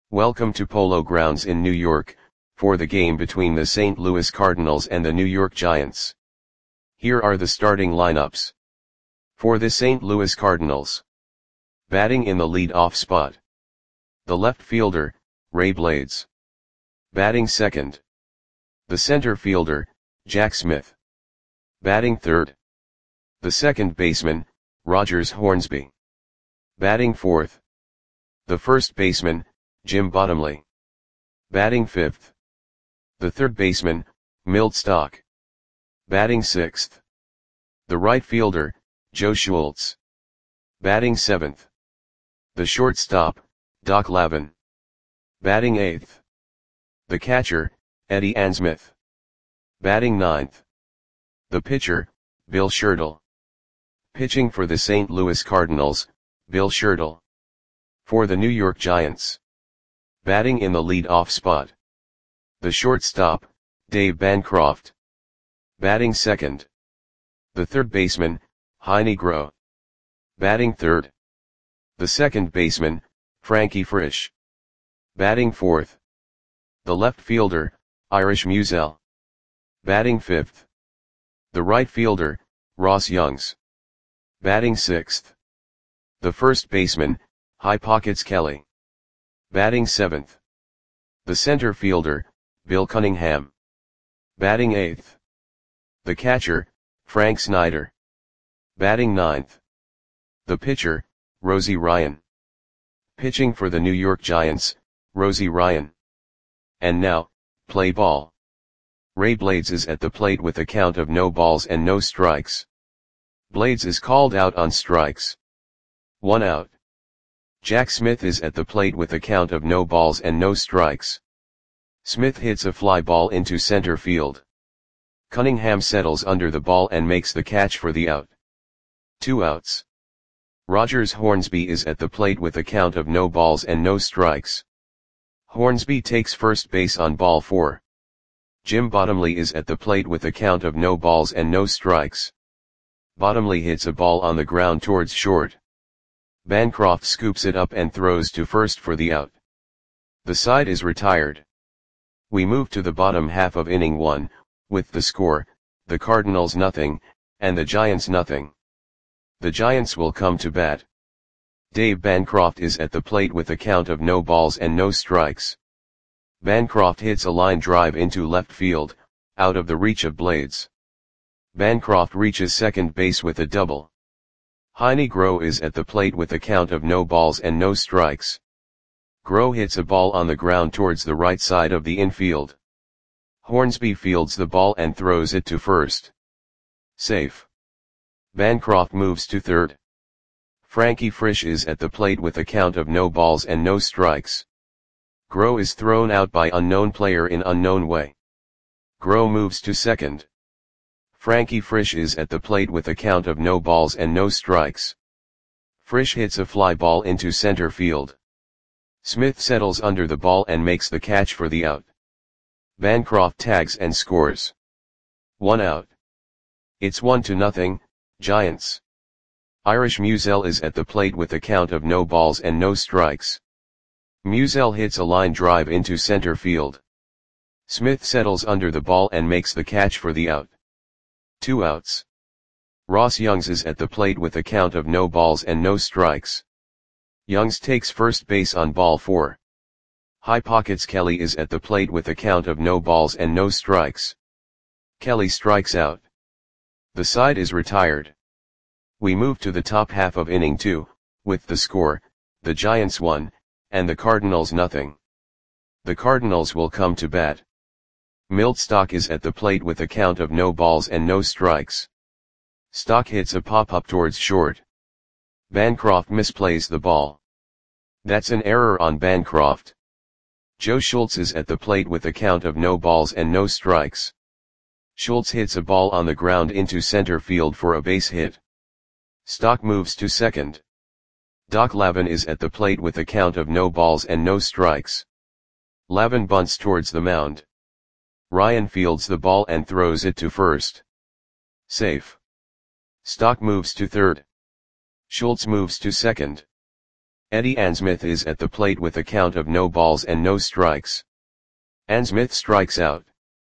Welcome to Polo Grounds in New York, for the game between the St. Louis Cardinals and the New York Giants. Here are the starting lineups. For the St. Louis Cardinals. Batting in the lead-off spot. The left fielder, Ray Blades. Batting second. The center fielder, Jack Smith. Batting third. The second baseman, Rogers Hornsby. Batting fourth. The first baseman, Jim Bottomley. Batting fifth. The third baseman, Milt Stock. Batting sixth. The right fielder, Joe Schultz. Batting seventh. The shortstop, Doc Lavin. Batting eighth. The catcher, Eddie Ansmith. Batting ninth. The pitcher, Bill Schertle. Pitching for the St. Louis Cardinals, Bill Schertle. For the New York Giants. Batting in the lead-off spot. The shortstop, Dave Bancroft. Batting second. The third baseman, Heine Groh. Batting third. The second baseman, Frankie Frisch. Batting fourth. The left fielder, Irish Musial. Batting fifth. The right fielder, Ross Youngs. Batting sixth. The first baseman, High Pockets Kelly. Batting seventh. The center fielder, Bill Cunningham. Batting eighth. The catcher, Frank Snyder. Batting ninth. The pitcher, Rosie Ryan. Pitching for the New York Giants, Rosie Ryan. And now, play ball. Ray Blades is at the plate with a count of no balls and no strikes. Blades is called out on strikes. 1 out. Jack Smith is at the plate with a count of no balls and no strikes. Smith hits a fly ball into center field. Cunningham settles under the ball and makes the catch for the out. 2 outs. Rogers Hornsby is at the plate with a count of no balls and no strikes. Hornsby takes first base on ball 4. Jim Bottomley is at the plate with a count of no balls and no strikes. Bottomley hits a ball on the ground towards short. Bancroft scoops it up and throws to first for the out. The side is retired. We move to the bottom half of inning 1, with the score, the Cardinals nothing, and the Giants nothing. The Giants will come to bat. Dave Bancroft is at the plate with a count of no balls and no strikes. Bancroft hits a line drive into left field, out of the reach of Blades. Bancroft reaches second base with a double. Heine Groh is at the plate with a count of no balls and no strikes. Groh hits a ball on the ground towards the right side of the infield. Hornsby fields the ball and throws it to first. Safe. Bancroft moves to third. Frankie Frisch is at the plate with a count of no balls and no strikes. Groh is thrown out by unknown player in unknown way. Groh moves to second. Frankie Frisch is at the plate with a count of no balls and no strikes. Frisch hits a fly ball into center field. Smith settles under the ball and makes the catch for the out. Bancroft tags and scores. 1 out. It's 1-0, Giants. Irish Musial is at the plate with a count of no balls and no strikes. Musial hits a line drive into center field. Smith settles under the ball and makes the catch for the out. 2 outs. Ross Youngs is at the plate with a count of no balls and no strikes. Youngs takes first base on ball 4. High Pockets Kelly is at the plate with a count of no balls and no strikes. Kelly strikes out. The side is retired. We move to the top half of inning 2, with the score, the Giants 1, and the Cardinals nothing. The Cardinals will come to bat. Milt Stock is at the plate with a count of no balls and no strikes. Stock hits a pop-up towards short. Bancroft misplays the ball. That's an error on Bancroft. Joe Schultz is at the plate with a count of no balls and no strikes. Schultz hits a ball on the ground into center field for a base hit. Stock moves to second. Doc Lavin is at the plate with a count of no balls and no strikes. Lavin bunts towards the mound. Ryan fields the ball and throws it to first. Safe. Stock moves to third. Schultz moves to second. Eddie Ansmith is at the plate with a count of no balls and no strikes. Ansmith strikes out.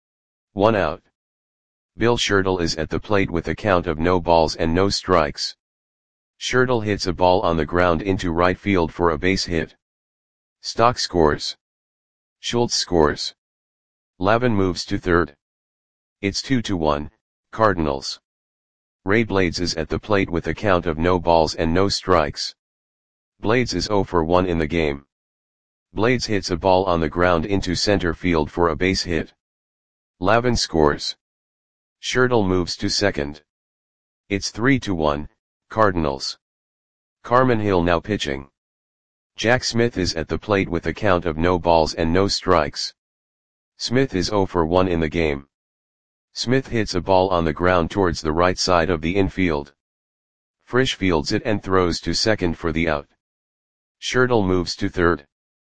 1 out. Bill Schertle is at the plate with a count of no balls and no strikes. Schertle hits a ball on the ground into right field for a base hit. Stock scores. Schultz scores. Lavin moves to third. It's 2-1, Cardinals. Ray Blades is at the plate with a count of no balls and no strikes. Blades is 0 for 1 in the game. Blades hits a ball on the ground into center field for a base hit. Lavin scores. Schertle moves to second. It's 3-1, Cardinals. Carmen Hill now pitching. Jack Smith is at the plate with a count of no balls and no strikes. Smith is 0 for 1 in the game. Smith hits a ball on the ground towards the right side of the infield. Frisch fields it and throws to second for the out. Schertle moves to third.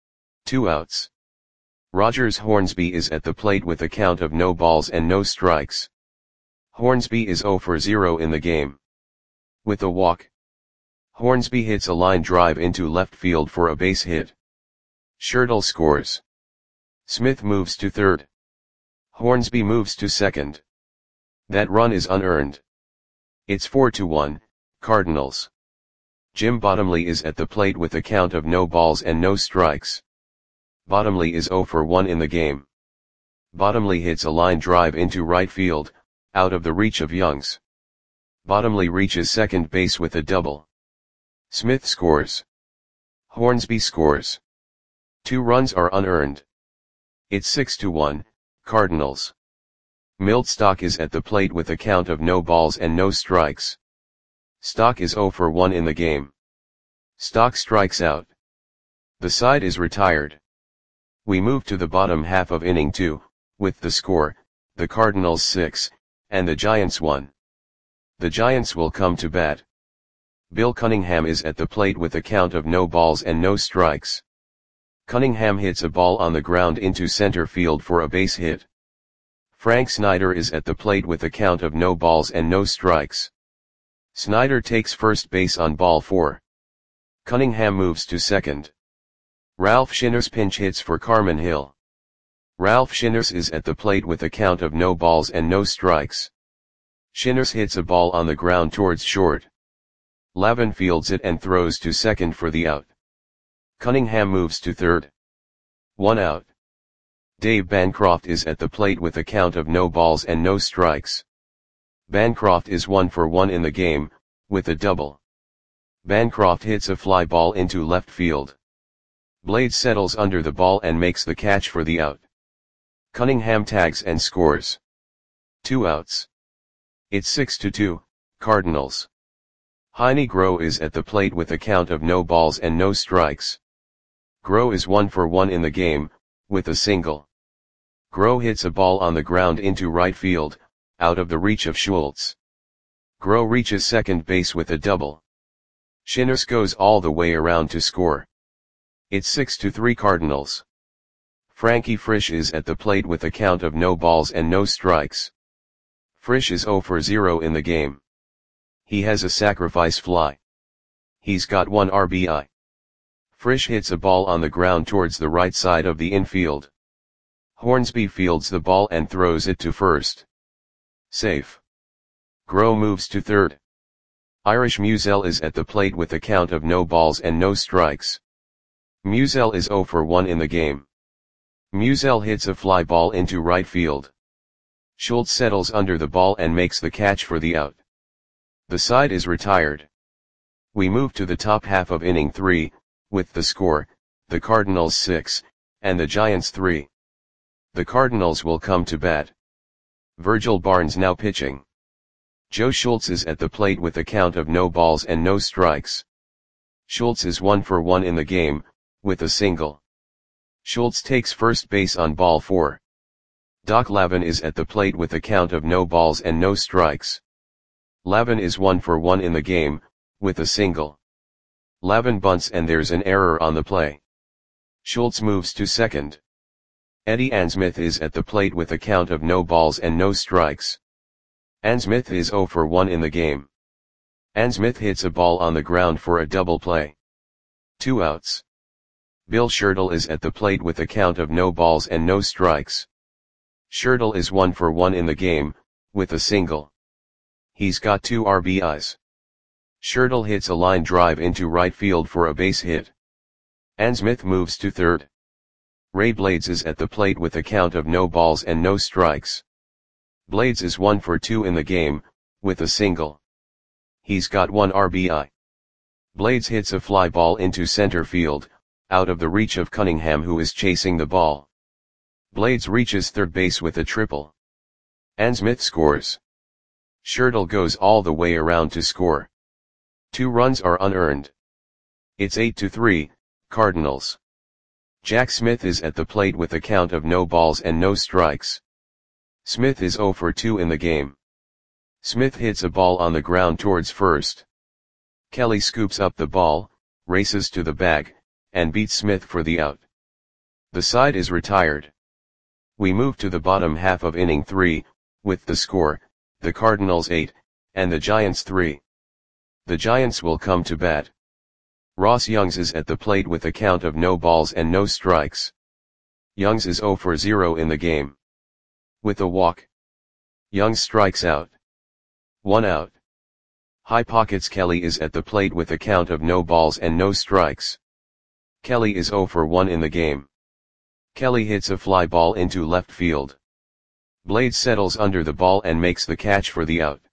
2 outs. Rogers Hornsby is at the plate with a count of no balls and no strikes. Hornsby is 0 for 0 in the game. With a walk, Hornsby hits a line drive into left field for a base hit. Schertle scores. Smith moves to third. Hornsby moves to second. That run is unearned. It's 4-1, Cardinals. Jim Bottomley is at the plate with a count of no balls and no strikes. Bottomley is 0 for 1 in the game. Bottomley hits a line drive into right field, out of the reach of Youngs. Bottomley reaches second base with a double. Smith scores. Hornsby scores. 2 runs are unearned. It's 6-1, Cardinals. Milt Stock is at the plate with a count of no balls and no strikes. Stock is 0 for 1 in the game. Stock strikes out. The side is retired. We move to the bottom half of inning 2, with the score, the Cardinals 6, and the Giants 1. The Giants will come to bat. Bill Cunningham is at the plate with a count of no balls and no strikes. Cunningham hits a ball on the ground into center field for a base hit. Frank Snyder is at the plate with a count of no balls and no strikes. Snyder takes first base on ball 4. Cunningham moves to second. Ralph Shinners pinch hits for Carmen Hill. Ralph Shinners is at the plate with a count of no balls and no strikes. Shinners hits a ball on the ground towards short. Lavin fields it and throws to second for the out. Cunningham moves to third. 1 out. Dave Bancroft is at the plate with a count of no balls and no strikes. Bancroft is 1 for 1 in the game, with a double. Bancroft hits a fly ball into left field. Blades settles under the ball and makes the catch for the out. Cunningham tags and scores. 2 outs. It's 6-2, Cardinals. Heine Groh is at the plate with a count of no balls and no strikes. Groh is 1 for 1 in the game, with a single. Groh hits a ball on the ground into right field, out of the reach of Schultz. Groh reaches second base with a double. Shinners goes all the way around to score. It's 6-3 Cardinals. Frankie Frisch is at the plate with a count of no balls and no strikes. Frisch is 0 for 0 in the game. He has a sacrifice fly. He's got 1 RBI. Frisch hits a ball on the ground towards the right side of the infield. Hornsby fields the ball and throws it to first. Safe. Groh moves to third. Irish Musial is at the plate with a count of no balls and no strikes. Musial is 0 for 1 in the game. Musial hits a fly ball into right field. Schultz settles under the ball and makes the catch for the out. The side is retired. We move to the top half of inning 3, with the score, the Cardinals 6, and the Giants 3. The Cardinals will come to bat. Virgil Barnes now pitching. Joe Schultz is at the plate with a count of no balls and no strikes. Schultz is 1 for 1 in the game, with a single. Schultz takes first base on ball 4. Doc Lavin is at the plate with a count of no balls and no strikes. Lavin is 1 for 1 in the game, with a single. Lavin bunts and there's an error on the play. Schultz moves to second. Eddie Ansmith is at the plate with a count of no balls and no strikes. Ansmith is 0 for 1 in the game. Ansmith hits a ball on the ground for a double play. 2 outs. Bill Schertle is at the plate with a count of no balls and no strikes. Schertle is 1 for 1 in the game, with a single. He's got 2 RBIs. Schertle hits a line drive into right field for a base hit. Ann Smith moves to third. Ray Blades is at the plate with a count of no balls and no strikes. Blades is 1 for 2 in the game, with a single. He's got 1 RBI. Blades hits a fly ball into center field, out of the reach of Cunningham, who is chasing the ball. Blades reaches third base with a triple. Ann Smith scores. Schertle goes all the way around to score. 2 runs are unearned. It's 8-3, Cardinals. Jack Smith is at the plate with a count of no balls and no strikes. Smith is 0 for 2 in the game. Smith hits a ball on the ground towards first. Kelly scoops up the ball, races to the bag, and beats Smith for the out. The side is retired. We move to the bottom half of inning 3, with the score, the Cardinals 8, and the Giants 3. The Giants will come to bat. Ross Youngs is at the plate with a count of no balls and no strikes. Youngs is 0 for 0 in the game. With a walk. Youngs strikes out. 1 out. High Pockets Kelly is at the plate with a count of no balls and no strikes. Kelly is 0 for 1 in the game. Kelly hits a fly ball into left field. Blades settles under the ball and makes the catch for the out.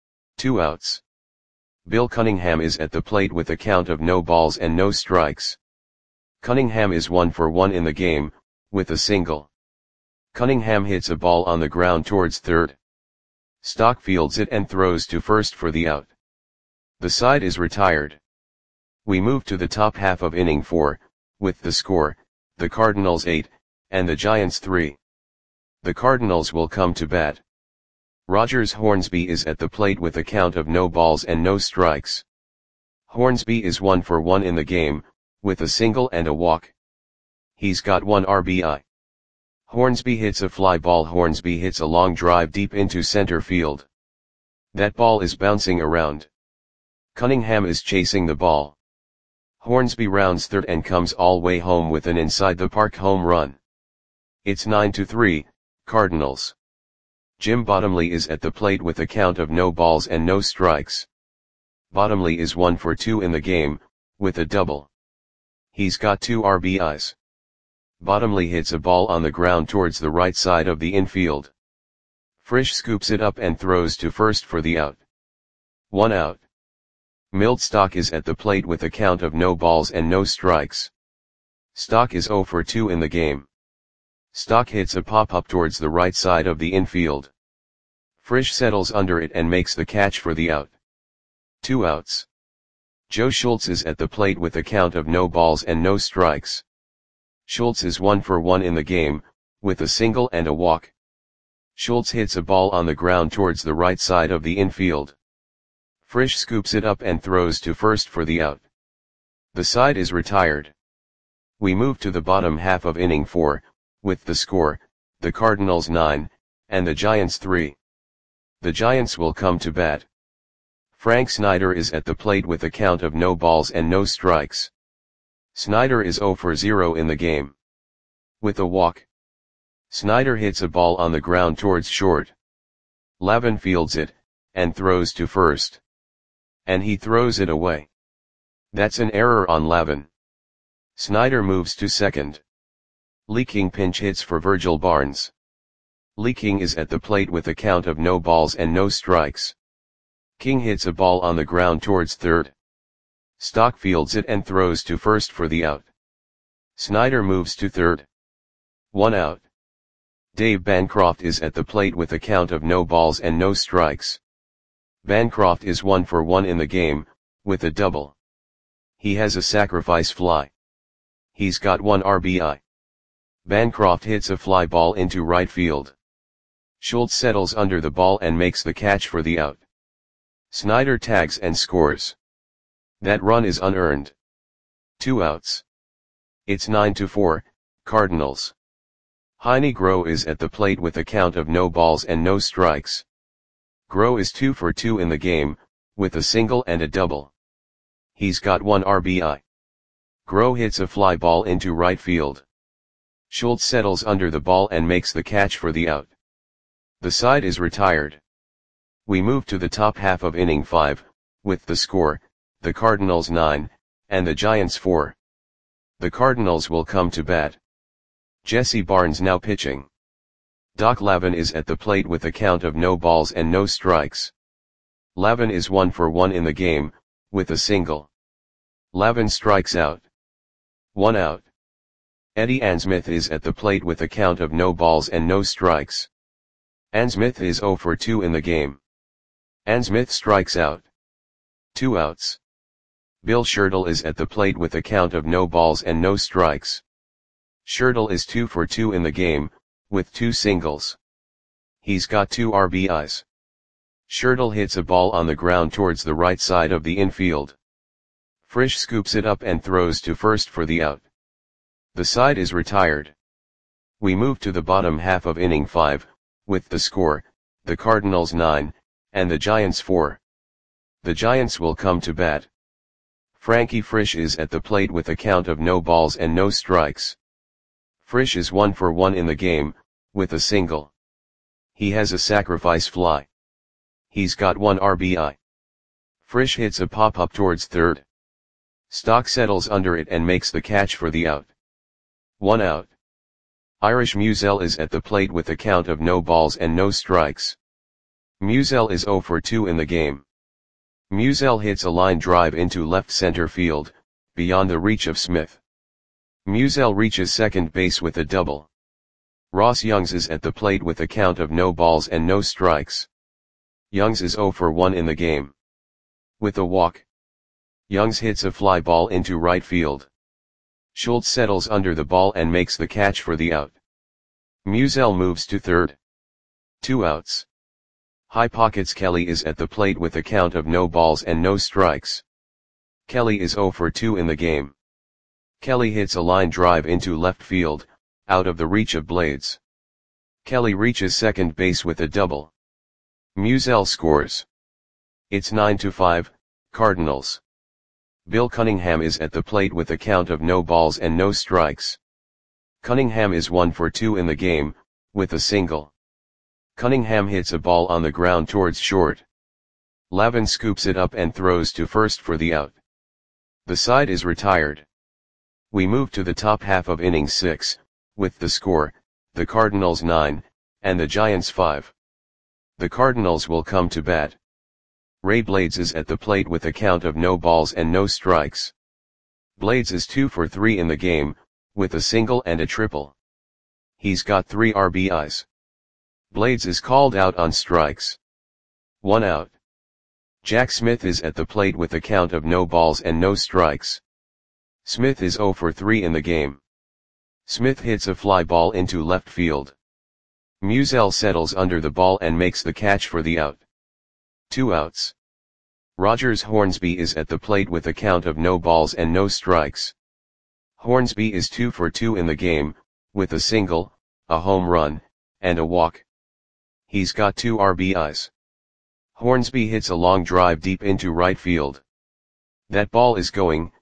2 outs. Bill Cunningham is at the plate with a count of no balls and no strikes. Cunningham is 1 for 1 in the game, with a single. Cunningham hits a ball on the ground towards third. Stock fields it and throws to first for the out. The side is retired. We move to the top half of inning 4, with the score, the Cardinals 8, and the Giants 3. The Cardinals will come to bat. Rogers Hornsby is at the plate with a count of no balls and no strikes. Hornsby is 1 for 1 in the game, with a single and a walk. He's got 1 RBI. Hornsby hits a fly ball. Hornsby hits a long drive deep into center field. That ball is bouncing around. Cunningham is chasing the ball. Hornsby rounds third and comes all way home with an inside the park home run. It's 9-3, Cardinals. Jim Bottomley is at the plate with a count of no balls and no strikes. Bottomley is 1 for 2 in the game, with a double. He's got 2 RBIs. Bottomley hits a ball on the ground towards the right side of the infield. Frisch scoops it up and throws to first for the out. 1 out. Milt Stock is at the plate with a count of no balls and no strikes. Stock is 0 for 2 in the game. Stock hits a pop-up towards the right side of the infield. Frisch settles under it and makes the catch for the out. 2 outs. Joe Schultz is at the plate with a count of no balls and no strikes. Schultz is 1 for 1 in the game, with a single and a walk. Schultz hits a ball on the ground towards the right side of the infield. Frisch scoops it up and throws to first for the out. The side is retired. We move to the bottom half of inning 4, with the score, the Cardinals 9, and the Giants 3. The Giants will come to bat. Frank Snyder is at the plate with a count of no balls and no strikes. Snyder is 0 for 0 in the game. With a walk. Snyder hits a ball on the ground towards short. Lavin fields it, and throws to first. And he throws it away. That's an error on Lavin. Snyder moves to second. Lee King pinch hits for Virgil Barnes. Lee King is at the plate with a count of no balls and no strikes. King hits a ball on the ground towards third. Stock fields it and throws to first for the out. Snyder moves to third. 1 out. Dave Bancroft is at the plate with a count of no balls and no strikes. Bancroft is 1 for 1 in the game, with a double. He has a sacrifice fly. He's got 1 RBI. Bancroft hits a fly ball into right field. Schultz settles under the ball and makes the catch for the out. Snyder tags and scores. That run is unearned. 2 outs. It's 9-4, Cardinals. Heine Groh is at the plate with a count of no balls and no strikes. Groh is 2 for 2 in the game, with a single and a double. He's got 1 RBI. Groh hits a fly ball into right field. Schultz settles under the ball and makes the catch for the out. The side is retired. We move to the top half of inning 5, with the score, the Cardinals 9, and the Giants 4. The Cardinals will come to bat. Jesse Barnes now pitching. Doc Lavin is at the plate with a count of no balls and no strikes. Lavin is 1 for 1 in the game, with a single. Lavin strikes out. 1 out. Eddie Ansmith is at the plate with a count of no balls and no strikes. Ansmith is 0 for 2 in the game. Ansmith strikes out. 2 outs. Bill Schertle is at the plate with a count of no balls and no strikes. Schertle is 2 for 2 in the game, with 2 singles. He's got 2 RBIs. Schertle hits a ball on the ground towards the right side of the infield. Frisch scoops it up and throws to first for the out. The side is retired. We move to the bottom half of inning 5, with the score, the Cardinals 9, and the Giants 4. The Giants will come to bat. Frankie Frisch is at the plate with a count of no balls and no strikes. Frisch is 1 for 1 in the game, with a single. He has a sacrifice fly. He's got 1 RBI. Frisch hits a pop-up towards third. Stock settles under it and makes the catch for the out. 1 out. Irish Musial is at the plate with a count of no balls and no strikes. Musial is 0 for 2 in the game. Musial hits a line drive into left center field, beyond the reach of Smith. Musial reaches second base with a double. Ross Youngs is at the plate with a count of no balls and no strikes. Youngs is 0 for 1 in the game. With a walk, Youngs hits a fly ball into right field. Schultz settles under the ball and makes the catch for the out. Musial moves to third. 2 outs. High Pockets Kelly is at the plate with a count of no balls and no strikes. Kelly is 0 for 2 in the game. Kelly hits a line drive into left field, out of the reach of Blades. Kelly reaches second base with a double. Musial scores. It's 9-5, Cardinals. Bill Cunningham is at the plate with a count of no balls and no strikes. Cunningham is 1 for 2 in the game, with a single. Cunningham hits a ball on the ground towards short. Lavin scoops it up and throws to first for the out. The side is retired. We move to the top half of inning 6, with the score, the Cardinals 9, and the Giants 5. The Cardinals will come to bat. Ray Blades is at the plate with a count of no balls and no strikes. Blades is 2 for 3 in the game, with a single and a triple. He's got 3 RBIs. Blades is called out on strikes. 1 out. Jack Smith is at the plate with a count of no balls and no strikes. Smith is 0 for 3 in the game. Smith hits a fly ball into left field. Musial settles under the ball and makes the catch for the out. 2 outs. Rogers Hornsby is at the plate with a count of no balls and no strikes. Hornsby is 2 for 2 in the game, with a single, a home run, and a walk. He's got 2 RBIs. Hornsby hits a long drive deep into right field. That ball is gone.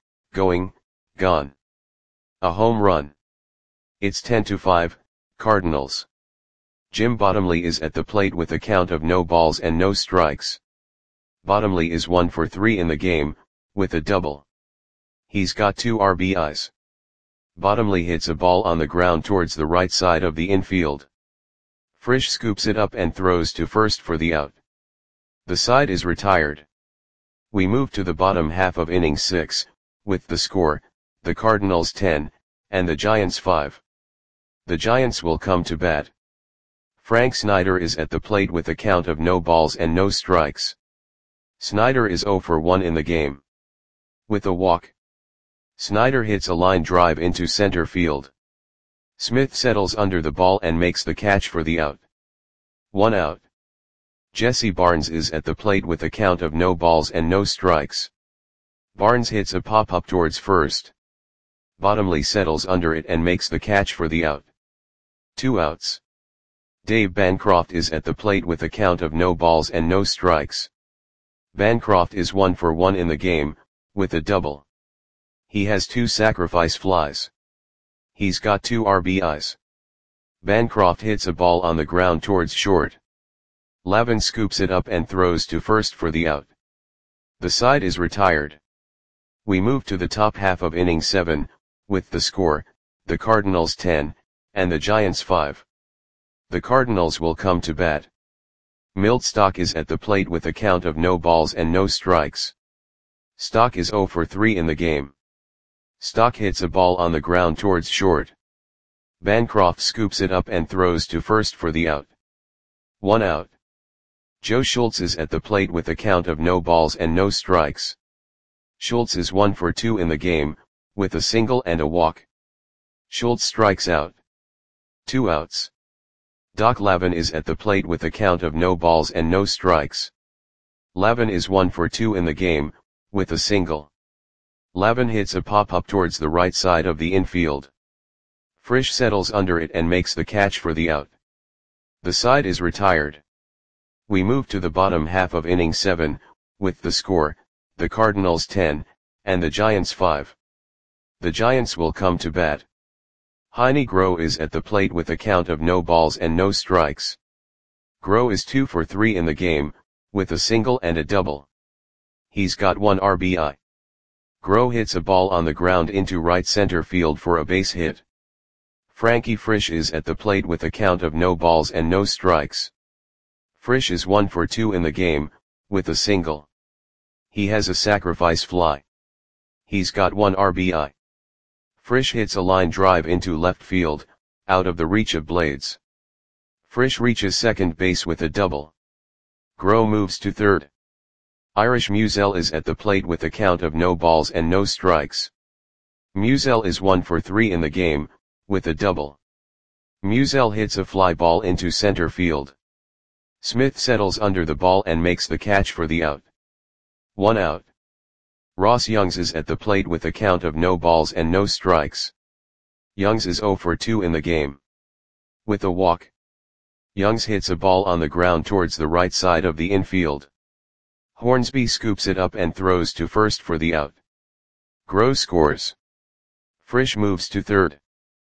A home run. It's 10-5, Cardinals. Jim Bottomley is at the plate with a count of no balls and no strikes. Bottomley is 1 for 3 in the game, with a double. He's got 2 RBIs. Bottomley hits a ball on the ground towards the right side of the infield. Frisch scoops it up and throws to first for the out. The side is retired. We move to the bottom half of inning 6, with the score, the Cardinals 10, and the Giants 5. The Giants will come to bat. Frank Snyder is at the plate with a count of no balls and no strikes. Snyder is 0 for 1 in the game. With a walk, Snyder hits a line drive into center field. Smith settles under the ball and makes the catch for the out. 1 out. Jesse Barnes is at the plate with a count of no balls and no strikes. Barnes hits a pop-up towards first. Bottomley settles under it and makes the catch for the out. 2 outs. Dave Bancroft is at the plate with a count of no balls and no strikes. Bancroft is 1 for 1 in the game, with a double. He has 2 sacrifice flies. He's got 2 RBIs. Bancroft hits a ball on the ground towards short. Lavin scoops it up and throws to first for the out. The side is retired. We move to the top half of inning 7, with the score, the Cardinals 10, and the Giants 5. The Cardinals will come to bat. Milt Stock is at the plate with a count of no balls and no strikes. Stock is 0 for 3 in the game. Stock hits a ball on the ground towards short. Bancroft scoops it up and throws to first for the out. 1 out. Joe Schultz is at the plate with a count of no balls and no strikes. Schultz is 1 for 2 in the game, with a single and a walk. Schultz strikes out. 2 outs. Doc Lavin is at the plate with a count of no balls and no strikes. Lavin is 1 for 2 in the game, with a single. Lavin hits a pop-up towards the right side of the infield. Frisch settles under it and makes the catch for the out. The side is retired. We move to the bottom half of inning 7, with the score, the Cardinals 10, and the Giants 5. The Giants will come to bat. Heine Groh is at the plate with a count of no balls and no strikes. Groh is 2 for 3 in the game, with a single and a double. He's got 1 RBI. Groh hits a ball on the ground into right center field for a base hit. Frankie Frisch is at the plate with a count of no balls and no strikes. Frisch is 1 for 2 in the game, with a single. He has a sacrifice fly. He's got 1 RBI. Frisch hits a line drive into left field, out of the reach of Blades. Frisch reaches second base with a double. Groh moves to third. Irish Musial is at the plate with a count of no balls and no strikes. Musial is 1 for 3 in the game, with a double. Musial hits a fly ball into center field. Smith settles under the ball and makes the catch for the out. 1 out. Ross Youngs is at the plate with a count of no balls and no strikes. Youngs is 0 for 2 in the game. With a walk. Youngs hits a ball on the ground towards the right side of the infield. Hornsby scoops it up and throws to first for the out. Groh scores. Frisch moves to third.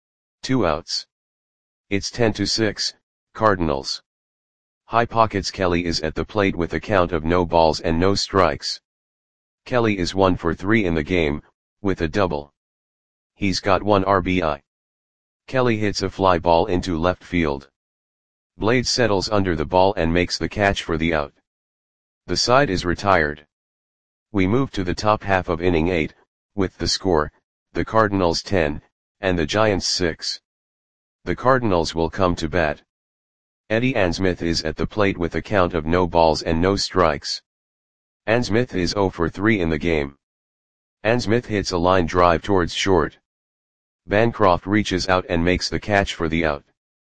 2 outs. It's 10-6, Cardinals. High Pockets Kelly is at the plate with a count of no balls and no strikes. Kelly is 1 for 3 in the game, with a double. He's got 1 RBI. Kelly hits a fly ball into left field. Blades settles under the ball and makes the catch for the out. The side is retired. We move to the top half of inning 8, with the score, the Cardinals 10, and the Giants 6. The Cardinals will come to bat. Eddie Ansmith is at the plate with a count of no balls and no strikes. Ansmith is 0 for 3 in the game. Ansmith hits a line drive towards short. Bancroft reaches out and makes the catch for the out.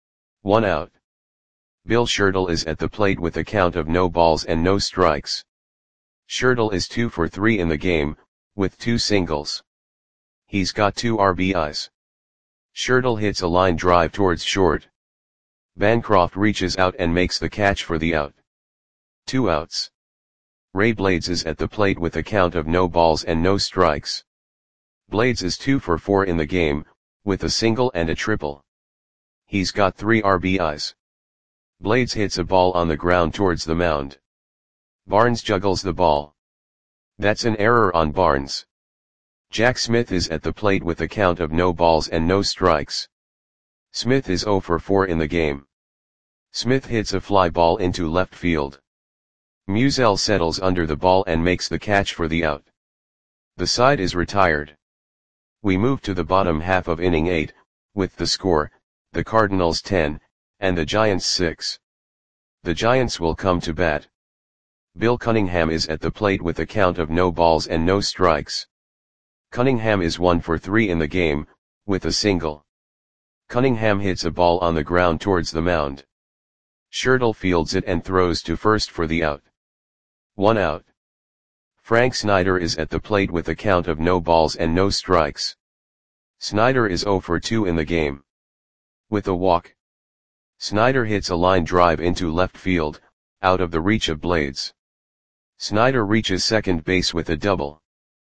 1 out. Bill Schertle is at the plate with a count of no balls and no strikes. Schertle is 2 for 3 in the game, with 2 singles. He's got 2 RBIs. Schertle hits a line drive towards short. Bancroft reaches out and makes the catch for the out. 2 outs. Ray Blades is at the plate with a count of no balls and no strikes. Blades is 2 for 4 in the game, with a single and a triple. He's got 3 RBIs. Blades hits a ball on the ground towards the mound. Barnes juggles the ball. That's an error on Barnes. Jack Smith is at the plate with a count of no balls and no strikes. Smith is 0 for 4 in the game. Smith hits a fly ball into left field. Musial settles under the ball and makes the catch for the out. The side is retired. We move to the bottom half of inning 8, with the score, the Cardinals 10, and the Giants 6. The Giants will come to bat. Bill Cunningham is at the plate with a count of no balls and no strikes. Cunningham is 1 for 3 in the game, with a single. Cunningham hits a ball on the ground towards the mound. Schertle fields it and throws to first for the out. 1 out. Frank Snyder is at the plate with a count of no balls and no strikes. Snyder is 0 for 2 in the game. With a walk. Snyder hits a line drive into left field, out of the reach of Blades. Snyder reaches second base with a double.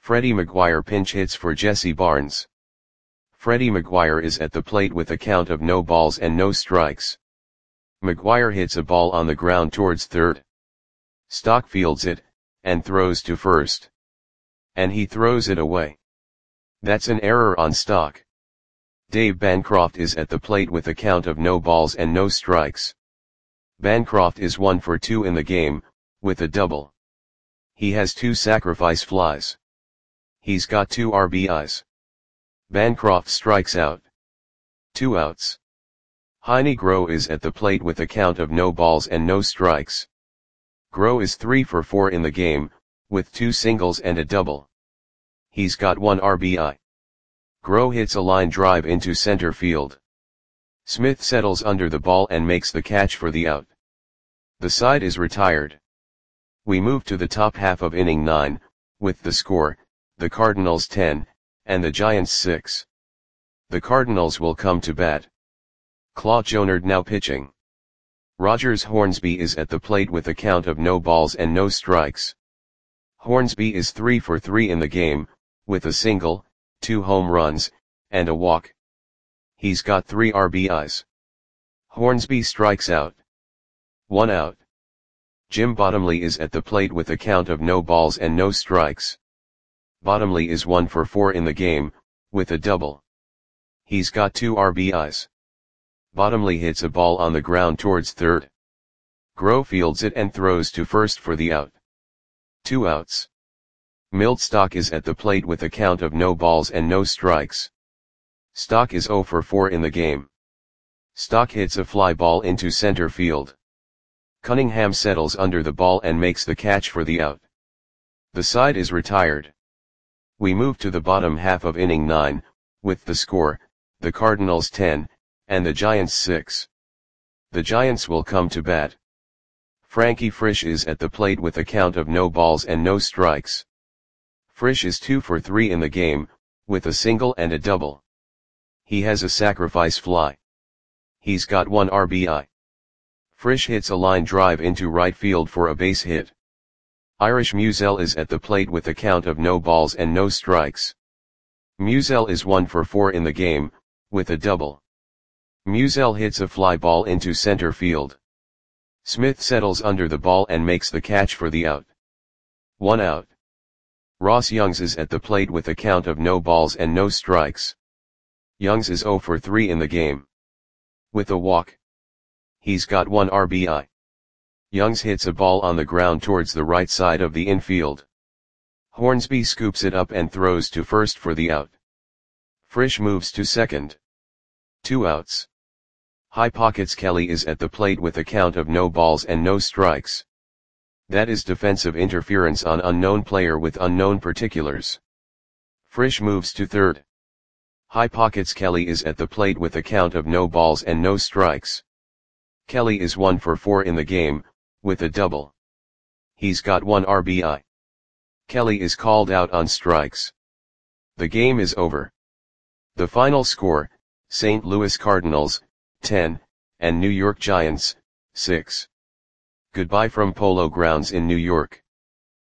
Freddie McGuire pinch hits for Jesse Barnes. Freddie McGuire is at the plate with a count of no balls and no strikes. McGuire hits a ball on the ground towards third. Stock fields it, and throws to first. And he throws it away. That's an error on Stock. Dave Bancroft is at the plate with a count of no balls and no strikes. Bancroft is 1 for 2 in the game, with a double. He has 2 sacrifice flies. He's got 2 RBIs. Bancroft strikes out. 2 outs. Heine Groh is at the plate with a count of no balls and no strikes. Groh is 3 for 4 in the game, with 2 singles and a double. He's got 1 RBI. Groh hits a line drive into center field. Smith settles under the ball and makes the catch for the out. The side is retired. We move to the top half of inning 9, with the score, the Cardinals 10, and the Giants 6. The Cardinals will come to bat. Claude Jonard now pitching. Rogers Hornsby is at the plate with a count of no balls and no strikes. Hornsby is 3 for 3 in the game, with a single, 2 home runs, and a walk. He's got 3 RBIs. Hornsby strikes out. 1 out. Jim Bottomley is at the plate with a count of no balls and no strikes. Bottomley is 1 for 4 in the game, with a double. He's got 2 RBIs. Bottomley hits a ball on the ground towards third. Groh fields it and throws to first for the out. 2 outs. Milt Stock is at the plate with a count of no balls and no strikes. Stock is 0 for 4 in the game. Stock hits a fly ball into center field. Cunningham settles under the ball and makes the catch for the out. The side is retired. We move to the bottom half of inning 9, with the score, the Cardinals 10, and the Giants 6. The Giants will come to bat. Frankie Frisch is at the plate with a count of no balls and no strikes. Frisch is 2 for 3 in the game, with a single and a double. He has a sacrifice fly. He's got 1 RBI. Frisch hits a line drive into right field for a base hit. Irish Musial is at the plate with a count of no balls and no strikes. Musial is 1 for 4 in the game, with a double. Musial hits a fly ball into center field. Smith settles under the ball and makes the catch for the out. 1 out. Ross Youngs is at the plate with a count of no balls and no strikes. Youngs is 0 for 3 in the game. With a walk. He's got 1 RBI. Youngs hits a ball on the ground towards the right side of the infield. Hornsby scoops it up and throws to first for the out. Frisch moves to second. 2 outs. High Pockets Kelly is at the plate with a count of no balls and no strikes. That is defensive interference on unknown player with unknown particulars. Frisch moves to third. High Pockets Kelly is at the plate with a count of no balls and no strikes. Kelly is 1 for 4 in the game, with a double. He's got 1 RBI. Kelly is called out on strikes. The game is over. The final score, St. Louis Cardinals, 10, and New York Giants, 6. Goodbye from Polo Grounds in New York.